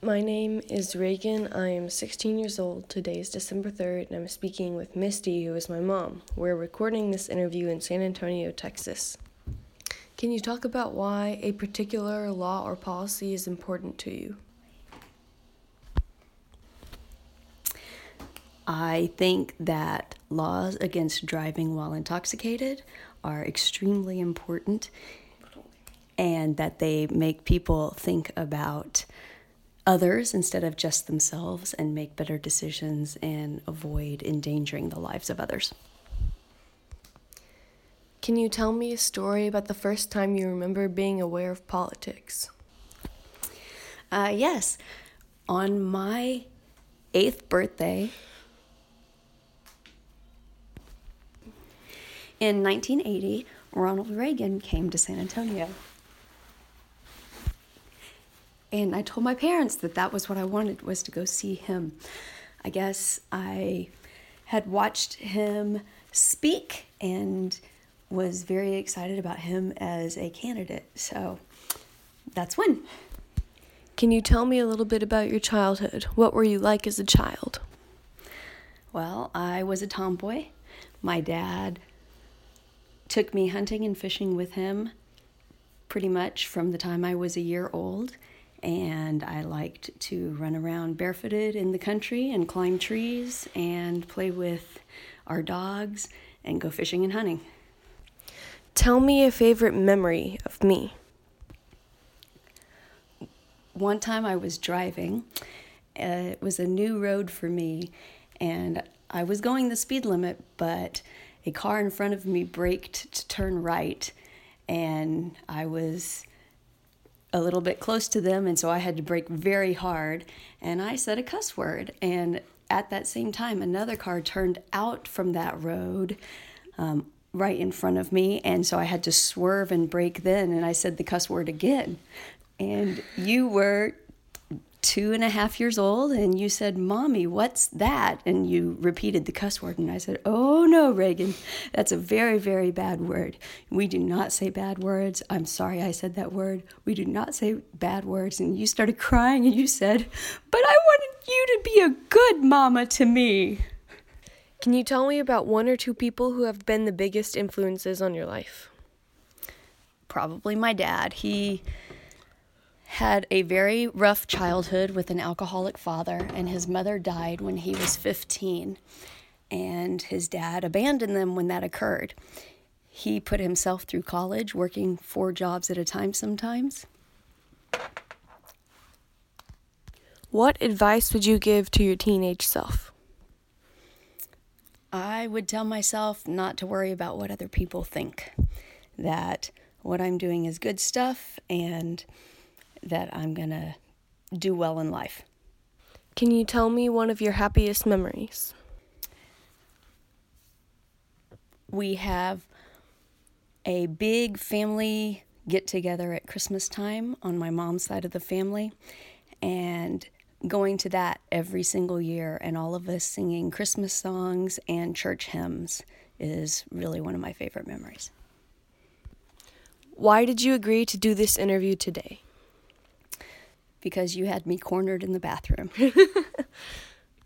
My name is Reagan. I am 16 years old. Today is December 3rd, and I'm speaking with Misty, who is my mom. We're recording this interview in San Antonio, Texas. Can you talk about why a particular law or policy is important to you? I think that laws against driving while intoxicated are extremely important, and that they make people think about others instead of just themselves and make better decisions and avoid endangering the lives of others. Can you tell me a story about the first time you remember being aware of politics? Yes. On my 8th birthday in 1980, Ronald Reagan came to San Antonio. And I told my parents that was what I wanted, was to go see him. I guess I had watched him speak and was very excited about him as a candidate. So that's when. Can you tell me a little bit about your childhood? What were you like as a child? Well, I was a tomboy. My dad took me hunting and fishing with him pretty much from the time I was a year old. And I liked to run around barefooted in the country and climb trees and play with our dogs and go fishing and hunting. Tell me a favorite memory of me. One time I was driving. It was a new road for me, and I was going the speed limit, but a car in front of me braked to turn right, and I was a little bit close to them, and so I had to brake very hard, and I said a cuss word. And at that same time, another car turned out from that road right in front of me, and so I had to swerve and brake then, and I said the cuss word again. And you were 2.5 years old, and you said, "Mommy, what's that?" And you repeated the cuss word, and I said, "Oh no, Reagan, that's a very, very bad word. We do not say bad words. I'm sorry I said that word. We do not say bad words." And you started crying, and you said, "But I wanted you to be a good mama to me." Can you tell me about one or two people who have been the biggest influences on your life? Probably my dad. He had a very rough childhood with an alcoholic father, and his mother died when he was 15, and his dad abandoned them when that occurred. He put himself through college, working 4 jobs at a time sometimes. What advice would you give to your teenage self? I would tell myself not to worry about what other people think, that what I'm doing is good stuff, and that I'm going to do well in life. Can you tell me one of your happiest memories? We have a big family get-together at Christmas time on my mom's side of the family, and going to that every single year and all of us singing Christmas songs and church hymns is really one of my favorite memories. Why did you agree to do this interview today? Because you had me cornered in the bathroom.